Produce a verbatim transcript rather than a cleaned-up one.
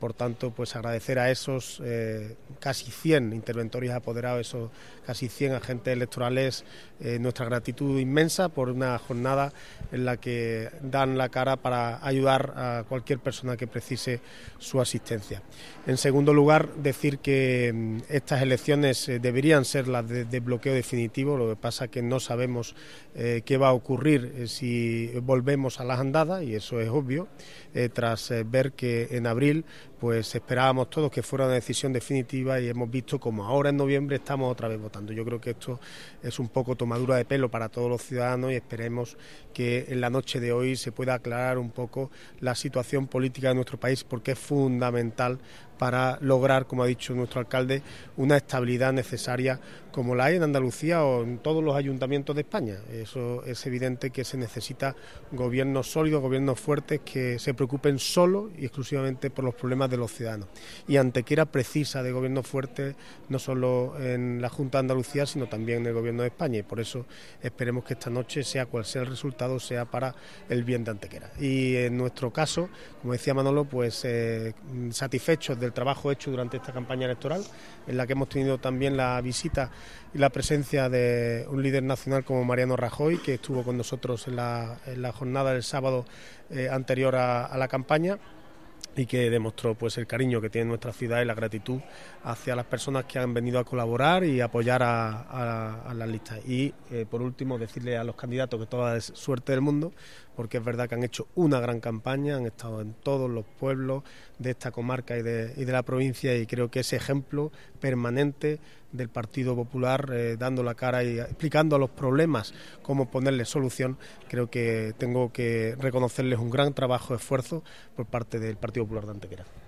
Por tanto, pues agradecer a esos eh, casi cien interventores apoderados, esos casi cien agentes electorales, eh, nuestra gratitud inmensa por una jornada en la que dan la cara para ayudar a cualquier persona que precise su asistencia. En segundo lugar, decir que mm, estas elecciones eh, deberían ser las de, de bloqueo definitivo, lo que pasa es que no sabemos eh, qué va a ocurrir eh, si volvemos a las andadas, y eso es obvio, eh, tras eh, ver que en abril pues esperábamos todos que fuera una decisión definitiva y hemos visto como ahora en noviembre estamos otra vez votando. Yo creo que esto es un poco tomadura de pelo para todos los ciudadanos y esperemos que en la noche de hoy se pueda aclarar un poco la situación política de nuestro país, porque es fundamental para lograr, como ha dicho nuestro alcalde, una estabilidad necesaria como la hay en Andalucía o en todos los ayuntamientos de España. Eso es evidente que se necesita gobiernos sólidos, gobiernos fuertes que se preocupen solo y exclusivamente por los problemas de los ciudadanos. Y Antequera precisa de gobiernos fuertes no solo en la Junta de Andalucía, sino también en el gobierno de España, y por eso esperemos que esta noche, sea cual sea el resultado, sea para el bien de Antequera. Y en nuestro caso, como decía Manolo, pues eh, satisfechos del trabajo hecho durante esta campaña electoral, en la que hemos tenido también la visita y la presencia de un líder nacional como Mariano Rajoy, que estuvo con nosotros en la, en la jornada del sábado eh, anterior a, a la campaña, y que demostró pues el cariño que tiene nuestra ciudad y la gratitud hacia las personas que han venido a colaborar y apoyar a, a, a las listas. Y eh, por último, decirle a los candidatos que toda es suerte del mundo, porque es verdad que han hecho una gran campaña, han estado en todos los pueblos de esta comarca y de, y de la provincia, y creo que ese ejemplo permanente del Partido Popular, eh, dando la cara y explicando a los problemas cómo ponerles solución, creo que tengo que reconocerles un gran trabajo, esfuerzo por parte del Partido Popular de Antequera.